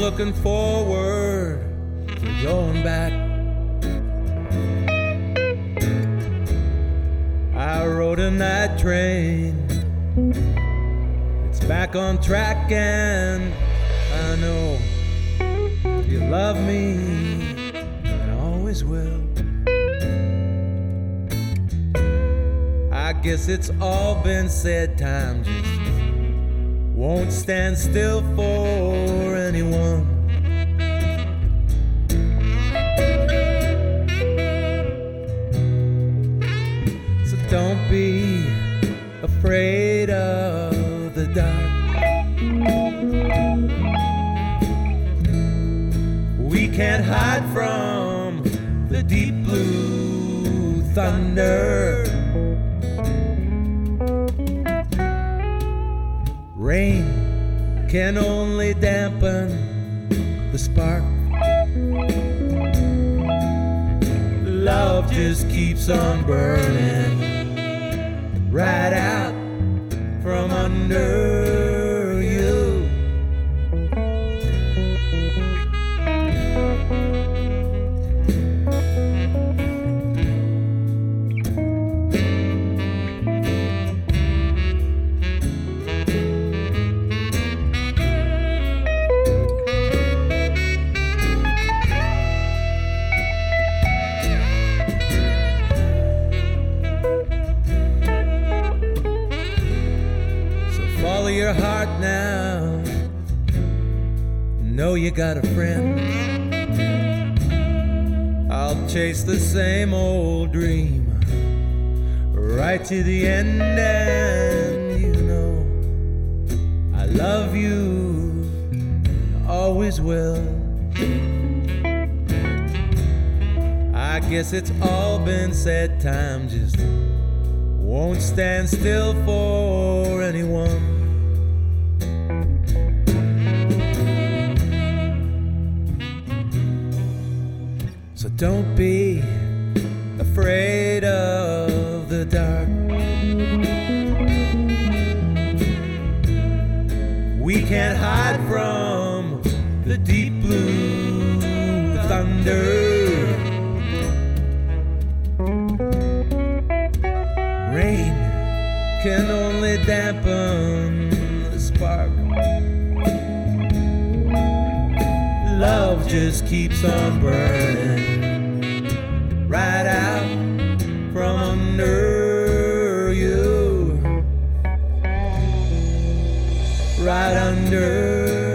looking forward to going back. I rode a night train, it's back on track, and I know you love me and always will. I guess it's all been said, time just won't stand still for anyone. So don't be afraid of the dark. We can't hide from the deep blue thunder. Rain can only dampen the spark. Love just keeps on burning right out from under you. Follow your heart now. Know you got a friend. I'll chase the same old dream right to the end, and you know I love you, always will. I guess it's all been said, time just won't stand still for anyone. So don't be afraid of the dark. We can't hide from the deep blue thunder. Rain can only dampen the spark. Love just keeps on burning right out from under you, right under